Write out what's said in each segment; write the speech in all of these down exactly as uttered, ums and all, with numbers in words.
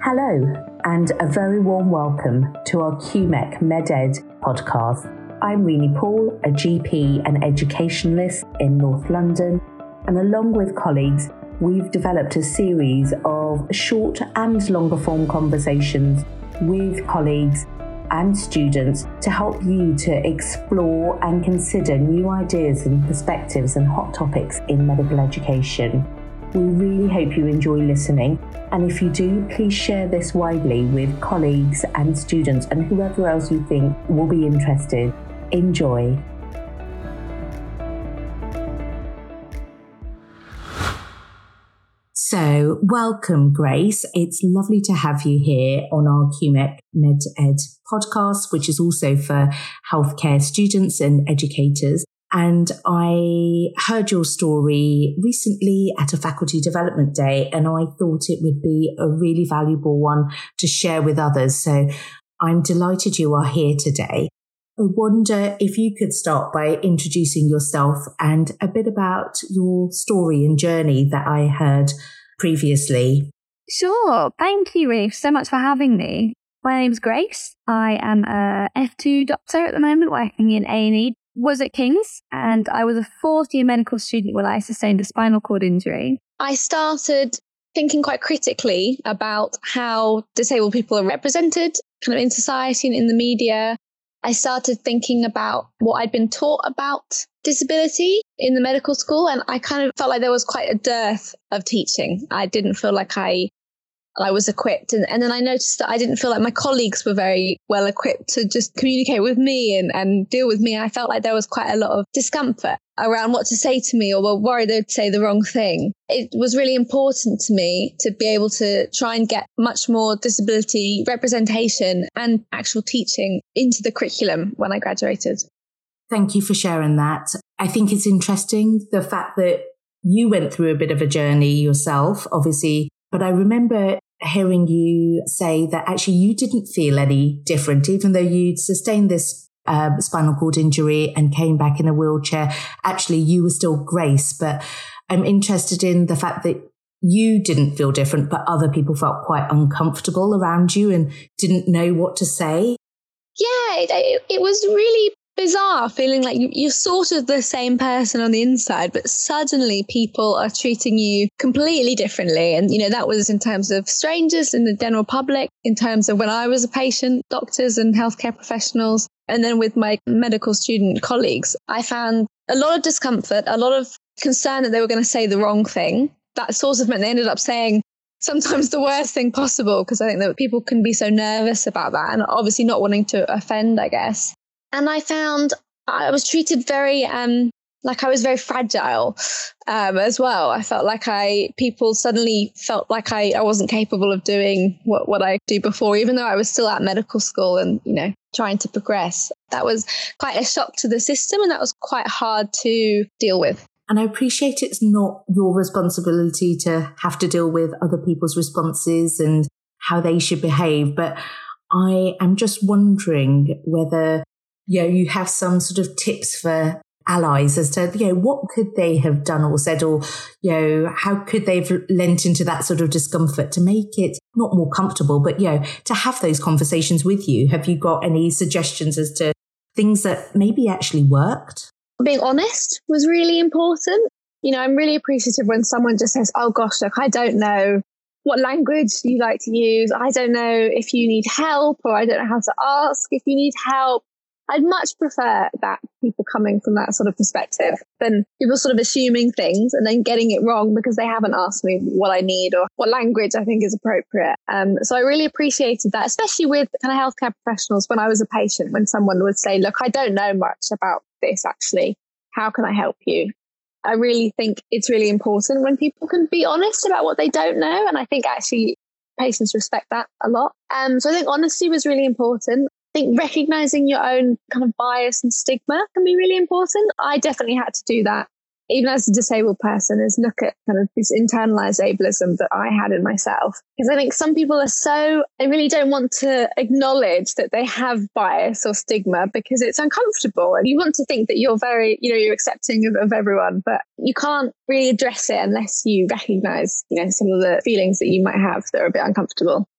Hello, and a very warm welcome to our Q M E C MedEd podcast. I'm Rini Paul, a G P and educationalist in North London, and along with colleagues, we've developed a series of short and longer form conversations with colleagues and students to help you to explore and consider new ideas and perspectives and hot topics in medical education. We really hope you enjoy listening, and if you do, please share this widely with colleagues and students and whoever else you think will be interested. Enjoy. So, welcome, Grace. It's lovely to have you here on our Q M E C MedEd podcast, which is also for healthcare students and educators. And I heard your story recently at a faculty development day, and I thought it would be a really valuable one to share with others. So I'm delighted you are here today. I wonder if you could start by introducing yourself and a bit about your story and journey that I heard previously. Sure. Thank you, Reef, so much for having me. My name's Grace. I am a F two doctor at the moment, working in A and E. Was at King's, and I was a fourth year medical student when I sustained a spinal cord injury. I started thinking quite critically about how disabled people are represented kind of in society and in the media. I started thinking about what I'd been taught about disability in the medical school, and I kind of felt like there was quite a dearth of teaching. I didn't feel like I I was equipped. And, and then I noticed that I didn't feel like my colleagues were very well equipped to just communicate with me and, and deal with me. I felt like there was quite a lot of discomfort around what to say to me, or were worried they'd say the wrong thing. It was really important to me to be able to try and get much more disability representation and actual teaching into the curriculum when I graduated. Thank you for sharing that. I think it's interesting, the fact that you went through a bit of a journey yourself, obviously, but I remember hearing you say that actually you didn't feel any different, even though you'd sustained this uh, spinal cord injury and came back in a wheelchair. Actually, you were still Grace, but I'm interested in the fact that you didn't feel different, but other people felt quite uncomfortable around you and didn't know what to say. Yeah, it, it was really bizarre feeling like you, you're sort of the same person on the inside, but suddenly people are treating you completely differently. And, you know, that was in terms of strangers and the general public, in terms of when I was a patient, doctors and healthcare professionals. And then with my medical student colleagues, I found a lot of discomfort, a lot of concern that they were going to say the wrong thing. That sort of meant they ended up saying sometimes the worst thing possible, because I think that people can be so nervous about that and obviously not wanting to offend, I guess. And I found I was treated very, um, like I was very fragile um, as well. I felt like I, people suddenly felt like I, I wasn't capable of doing what, what I do before, even though I was still at medical school and, you know, trying to progress. That was quite a shock to the system, and that was quite hard to deal with. And I appreciate it's not your responsibility to have to deal with other people's responses and how they should behave. But I am just wondering whether you know, you have some sort of tips for allies as to, you know, what could they have done or said, or, you know, how could they have lent into that sort of discomfort to make it not more comfortable, but, you know, to have those conversations with you? Have you got any suggestions as to things that maybe actually worked? Being honest was really important. You know, I'm really appreciative when someone just says, oh gosh, look, I don't know what language you like to use. I don't know if you need help, or I don't know how to ask if you need help. I'd much prefer that people coming from that sort of perspective than people sort of assuming things and then getting it wrong because they haven't asked me what I need or what language I think is appropriate. Um, so I really appreciated that, especially with kind of healthcare professionals when I was a patient, when someone would say, look, I don't know much about this actually. How can I help you? I really think it's really important when people can be honest about what they don't know. And I think actually patients respect that a lot. Um, so I think honesty was really important. I think recognizing your own kind of bias and stigma can be really important. I definitely had to do that, even as a disabled person, is look at kind of this internalized ableism that I had in myself. Because I think some people are so, they really don't want to acknowledge that they have bias or stigma because it's uncomfortable. And you want to think that you're very, you know, you're accepting of, of everyone, but you can't really address it unless you recognize, you know, some of the feelings that you might have that are a bit uncomfortable.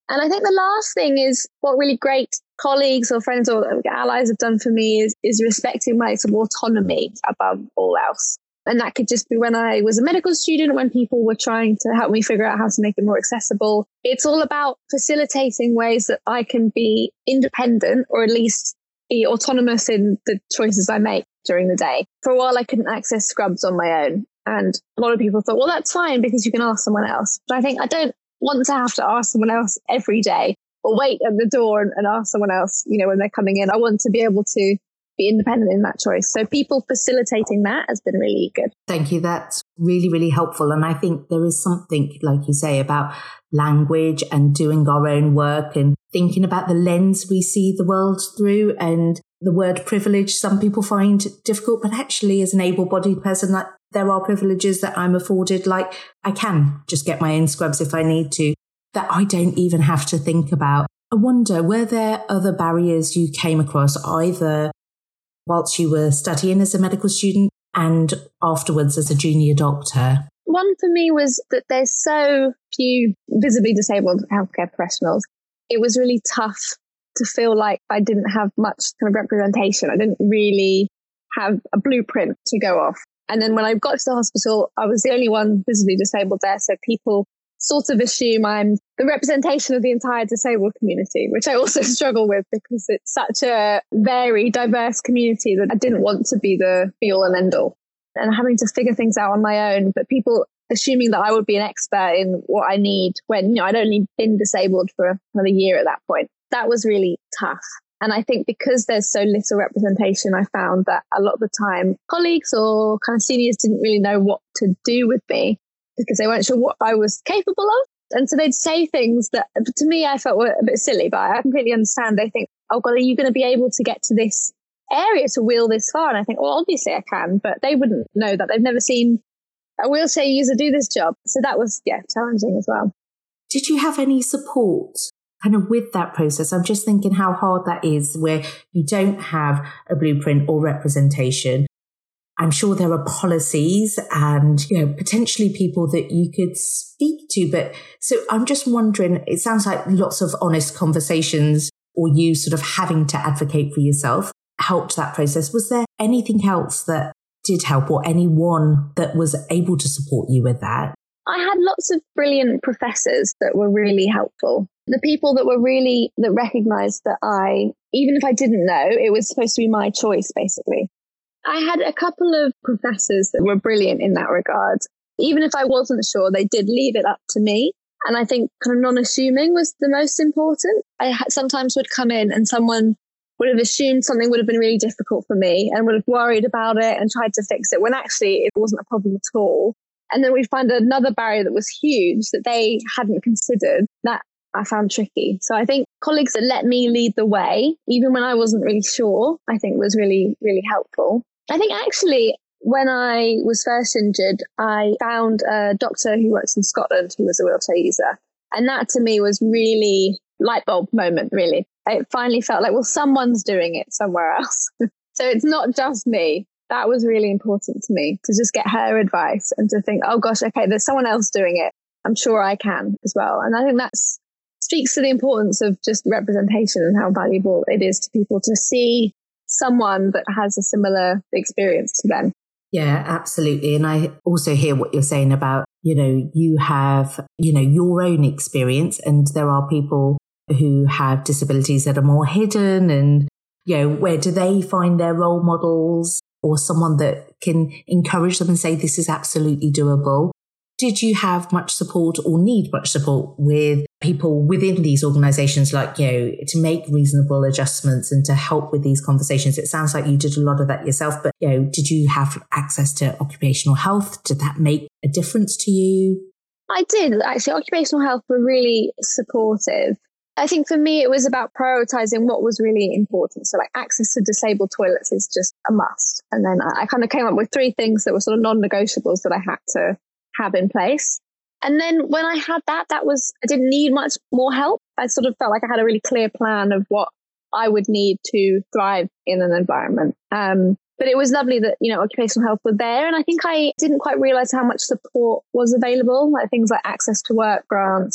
And I think the last thing is what really great colleagues or friends or allies have done for me is, is respecting my sort of autonomy above all else. And that could just be when I was a medical student, when people were trying to help me figure out how to make it more accessible. It's all about facilitating ways that I can be independent, or at least be autonomous in the choices I make during the day. For a while, I couldn't access scrubs on my own. And a lot of people thought, well, that's fine because you can ask someone else. But I think I don't want to have to ask someone else every day or wait at the door and, and ask someone else, you know, when they're coming in. I want to be able to be independent in that choice. So people facilitating that has been really good. Thank you. That's really, really helpful. And I think there is something, like you say, about language and doing our own work and thinking about the lens we see the world through. And the word privilege, some people find difficult, but actually as an able-bodied person, like, there are privileges that I'm afforded, like I can just get my own scrubs if I need to, that I don't even have to think about. I wonder, were there other barriers you came across either whilst you were studying as a medical student and afterwards as a junior doctor? One for me was that there's so few visibly disabled healthcare professionals. It was really tough to feel like I didn't have much kind of representation. I didn't really have a blueprint to go off. And then when I got to the hospital, I was the only one visibly disabled there. So people sort of assume I'm the representation of the entire disabled community, which I also struggle with because it's such a very diverse community that I didn't want to be the be all and end all. And having to figure things out on my own, but people assuming that I would be an expert in what I need when, you know, I'd only been disabled for another year at that point. That was really tough. And I think because there's so little representation, I found that a lot of the time colleagues or kind of seniors didn't really know what to do with me because they weren't sure what I was capable of. And so they'd say things that to me I felt were a bit silly, but I completely understand. They think, oh God, are you going to be able to get to this area to wheel this far? And I think, well, obviously I can, but they wouldn't know that. They've never seen a wheelchair user do this job. So that was, yeah, challenging as well. Did you have any support kind of with that process? I'm just thinking how hard that is where you don't have a blueprint or representation. I'm sure there are policies and, you know, potentially people that you could speak to. But so I'm just wondering, it sounds like lots of honest conversations or you sort of having to advocate for yourself helped that process. Was there anything else that did help or anyone that was able to support you with that? I had lots of brilliant professors that were really helpful. The people that were really, that recognized that I, even if I didn't know, it was supposed to be my choice, basically. I had a couple of professors that were brilliant in that regard. Even if I wasn't sure, they did leave it up to me. And I think kind of non-assuming was the most important. I sometimes would come in and someone would have assumed something would have been really difficult for me and would have worried about it and tried to fix it when actually it wasn't a problem at all. And then we find another barrier that was huge that they hadn't considered. That I found tricky. So I think colleagues that let me lead the way, even when I wasn't really sure, I think was really, really helpful. I think actually when I was first injured, I found a doctor who works in Scotland who was a wheelchair user. And that to me was really light bulb moment, really. It finally felt like, well, someone's doing it somewhere else. So it's not just me. That was really important to me, to just get her advice and to think, oh gosh, okay, there's someone else doing it. I'm sure I can as well. And I think that speaks to the importance of just representation and how valuable it is to people to see someone that has a similar experience to them. Yeah, absolutely. And I also hear what you're saying about, you know, you have, you know, your own experience and there are people who have disabilities that are more hidden and, you know, where do they find their role models or someone that can encourage them and say, this is absolutely doable? Did you have much support or need much support with people within these organisations, like, you know, to make reasonable adjustments and to help with these conversations? It sounds like you did a lot of that yourself, but, you know, did you have access to occupational health? Did that make a difference to you? I did. Actually, occupational health were really supportive. I think for me, it was about prioritising what was really important. So like access to disabled toilets is just a must. And then I, I kind of came up with three things that were sort of non-negotiables that I had to have in place. And then when I had that, that was, I didn't need much more help. I sort of felt like I had a really clear plan of what I would need to thrive in an environment. Um, but it was lovely that, you know, occupational health were there. And I think I didn't quite realize how much support was available, like things like access to work grants and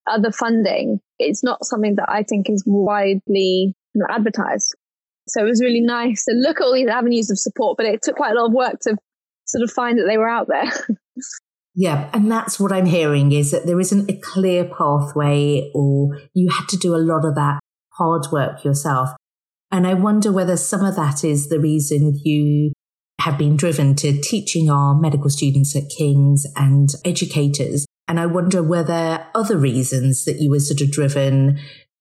other funding, it's not something that I think is widely advertised. So it was really nice to look at all these avenues of support, but it took quite a lot of work to sort of find that they were out there. Yeah, and that's what I'm hearing, is that there isn't a clear pathway, or you had to do a lot of that hard work yourself. And I wonder whether some of that is the reason you have been driven to teaching our medical students at King's and educators. And I wonder whether other reasons that you were sort of driven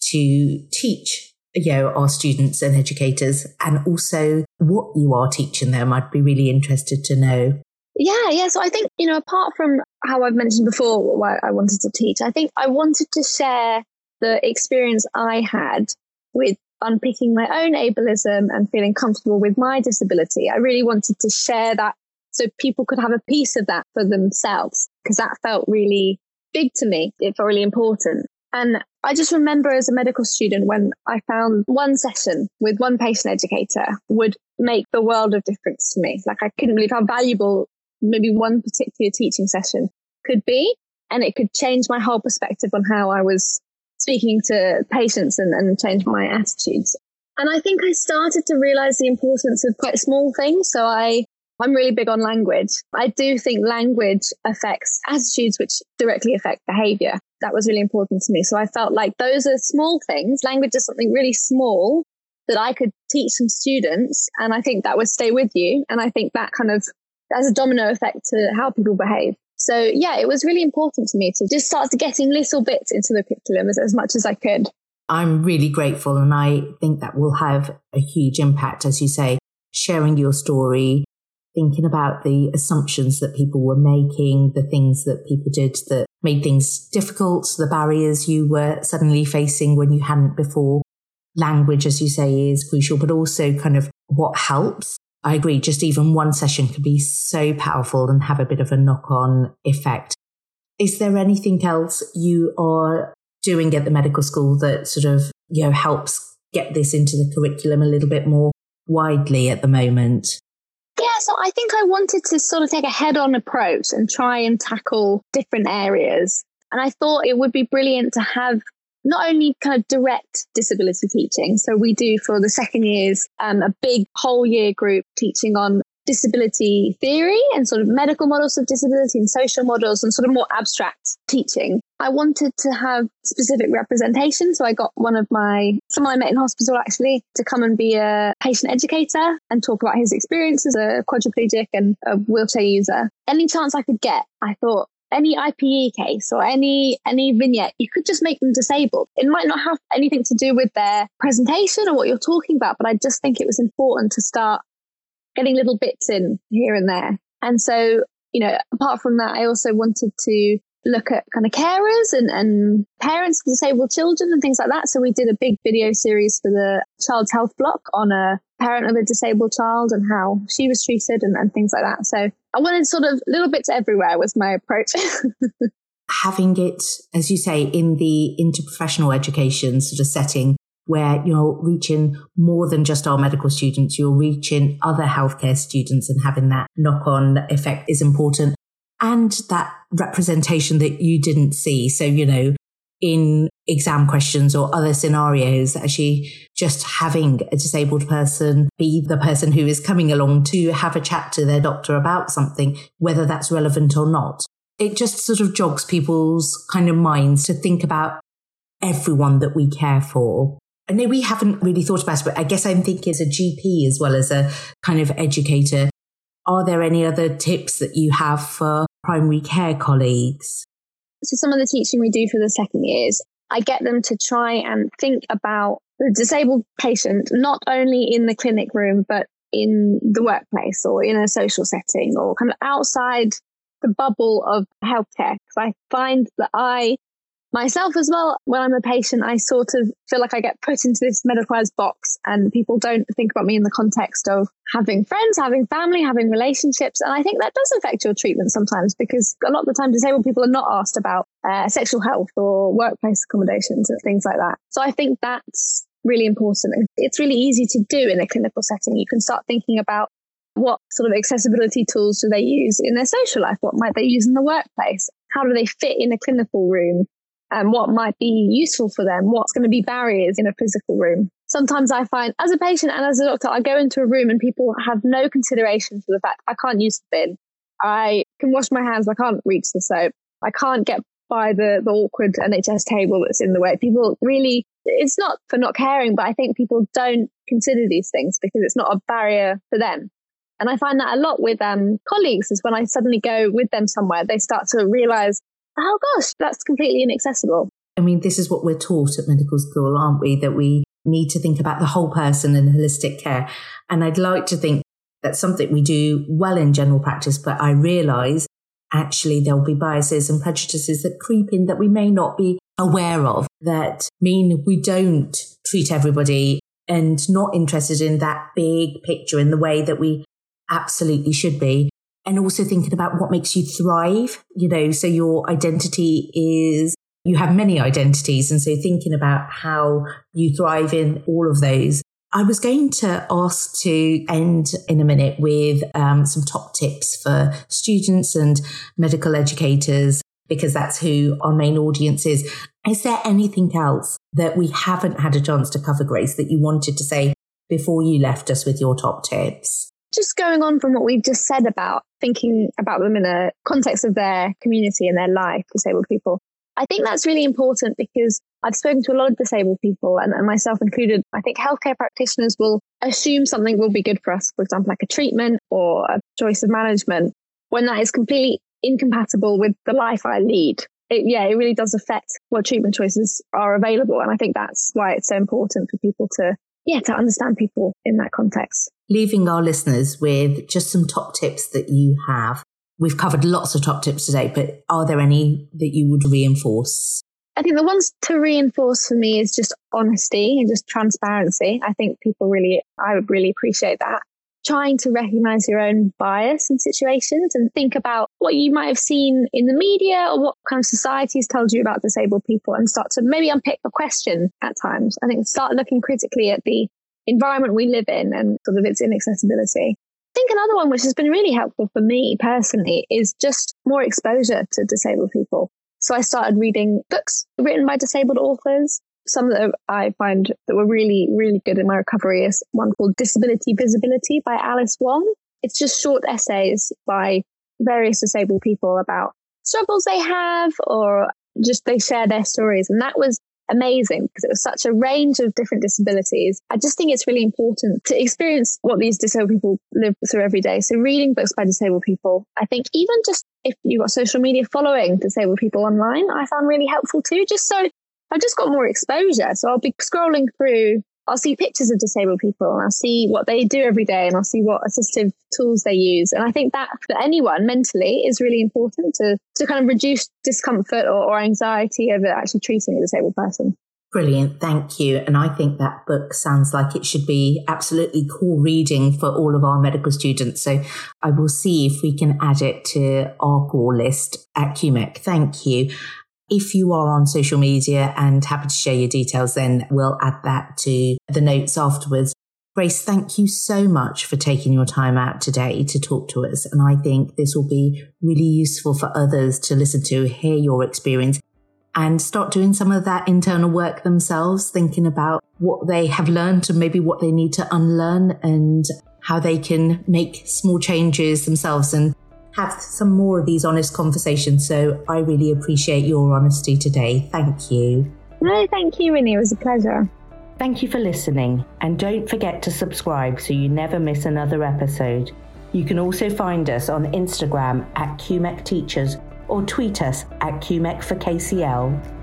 to teach, you know, our students and educators, and also what you are teaching them. I'd be really interested to know. Yeah, yeah. So I think, you know, apart from how I've mentioned before, why I wanted to teach, I think I wanted to share the experience I had with unpicking my own ableism and feeling comfortable with my disability. I really wanted to share that so people could have a piece of that for themselves, because that felt really big to me. It felt really important. And I just remember as a medical student when I found one session with one patient educator would make the world of difference to me. Like, I couldn't believe how valuable maybe one particular teaching session could be. And it could change my whole perspective on how I was speaking to patients and, and change my attitudes. And I think I started to realize the importance of quite small things. So I, I'm really big on language. I do think language affects attitudes, which directly affect behavior. That was really important to me. So I felt like those are small things. Language is something really small that I could teach some students. And I think that would stay with you. And I think that kind of has a domino effect to how people behave. So yeah, it was really important to me to just start getting little bits into the curriculum as, as much as I could. I'm really grateful, and I think that will have a huge impact, as you say, sharing your story, thinking about the assumptions that people were making, the things that people did that made things difficult, the barriers you were suddenly facing when you hadn't before. Language, as you say, is crucial, but also kind of what helps. I agree, just even one session could be so powerful and have a bit of a knock-on effect. Is there anything else you are doing at the medical school that sort of, you know, helps get this into the curriculum a little bit more widely at the moment? Yeah, so I think I wanted to sort of take a head-on approach and try and tackle different areas. And I thought it would be brilliant to have not only kind of direct disability teaching. So we do for the second years, um, a big whole year group teaching on disability theory and sort of medical models of disability and social models and sort of more abstract teaching. I wanted to have specific representation. So I got one of my, someone I met in hospital actually, to come and be a patient educator and talk about his experience as a quadriplegic and a wheelchair user. Any chance I could get, I thought, any I P E case or any any vignette, you could just make them disabled. It might not have anything to do with their presentation or what you're talking about, but I just think it was important to start getting little bits in here and there. And so, you know, apart from that, I also wanted to look at kind of carers and, and parents of disabled children and things like that. So we did a big video series for the Child's Health block on a parent of a disabled child and how she was treated and, and things like that. So I wanted sort of little bits everywhere was my approach. Having it, as you say, in the interprofessional education sort of setting where you're reaching more than just our medical students, you're reaching other healthcare students, and having that knock-on effect is important. And that representation that you didn't see. So, you know, in exam questions or other scenarios, actually just having a disabled person be the person who is coming along to have a chat to their doctor about something, whether that's relevant or not. It just sort of jogs people's kind of minds to think about everyone that we care for. I know we haven't really thought about it, but I guess I'm thinking as a G P as well as a kind of educator, are there any other tips that you have for primary care colleagues? So some of the teaching we do for the second years, I get them to try and think about the disabled patient, not only in the clinic room, but in the workplace or in a social setting or kind of outside the bubble of healthcare. Because I find that I, myself as well, when I'm a patient, I sort of feel like I get put into this medicalized box and people don't think about me in the context of having friends, having family, having relationships. And I think that does affect your treatment sometimes, because a lot of the time disabled people are not asked about uh, sexual health or workplace accommodations and things like that. So I think that's really important. And it's really easy to do in a clinical setting. You can start thinking about what sort of accessibility tools do they use in their social life? What might they use in the workplace? How do they fit in a clinical room? and what might be useful for them, what's going to be barriers in a physical room. Sometimes I find as a patient and as a doctor, I go into a room and people have no consideration for the fact I can't use the bin. I can wash my hands, I can't reach the soap. I can't get by the, the awkward N H S table that's in the way. People really, it's not for not caring, but I think people don't consider these things because it's not a barrier for them. And I find that a lot with um, colleagues is when I suddenly go with them somewhere, they start to realize, oh gosh, that's completely inaccessible. I mean, this is what we're taught at medical school, aren't we? That we need to think about the whole person and holistic care. And I'd like to think that's something we do well in general practice, but I realise actually there'll be biases and prejudices that creep in that we may not be aware of, that mean we don't treat everybody and not interested in that big picture in the way that we absolutely should be. And also thinking about what makes you thrive, you know, so your identity is, you have many identities. And so thinking about how you thrive in all of those. I was going to ask to end in a minute with um, some top tips for students and medical educators, because that's who our main audience is. Is there anything else that we haven't had a chance to cover, Grace, that you wanted to say before you left us with your top tips? Just going on from what we've just said about thinking about them in a context of their community and their life, disabled people. I think that's really important because I've spoken to a lot of disabled people and, and myself included. I think healthcare practitioners will assume something will be good for us, for example, like a treatment or a choice of management, when that is completely incompatible with the life I lead. It, yeah, it really does affect what treatment choices are available. And I think that's why it's so important for people to, yeah, to understand people in that context. Leaving our listeners with just some top tips that you have. We've covered lots of top tips today, but are there any that you would reinforce? I think the ones to reinforce for me is just honesty and just transparency. I think people really, I would really appreciate that. Trying to recognize your own bias in situations and think about what you might have seen in the media or what kind of society has told you about disabled people and start to maybe unpick a question at times. I think start looking critically at the environment we live in and sort of its inaccessibility. I think another one which has been really helpful for me personally is just more exposure to disabled people. So I started reading books written by disabled authors. Some that I find that were really, really good in my recovery is one called Disability Visibility by Alice Wong. It's just short essays by various disabled people about struggles they have or just they share their stories. And that was amazing because it was such a range of different disabilities. I just think it's really important to experience what these disabled people live through every day. So reading books by disabled people, I think even just if you've got social media following disabled people online, I found really helpful too, just so I've just got more exposure. So I'll be scrolling through, I'll see pictures of disabled people and I'll see what they do every day and I'll see what assistive tools they use. And I think that for anyone mentally is really important to, to kind of reduce discomfort or, or anxiety over actually treating a disabled person. Brilliant. Thank you. And I think that book sounds like it should be absolutely core reading for all of our medical students. So I will see if we can add it to our core list at Q M E C. Thank you. If you are on social media and happy to share your details, then we'll add that to the notes afterwards. Grace, thank you so much for taking your time out today to talk to us. And I think this will be really useful for others to listen to, hear your experience and start doing some of that internal work themselves, thinking about what they have learned and maybe what they need to unlearn and how they can make small changes themselves and have some more of these honest conversations. So I really appreciate your honesty today. Thank you. No, thank you, Winnie. It was a pleasure. Thank you for listening. And don't forget to subscribe so you never miss another episode. You can also find us on Instagram at Q M E C Teachers or tweet us at Q M E C for K C L.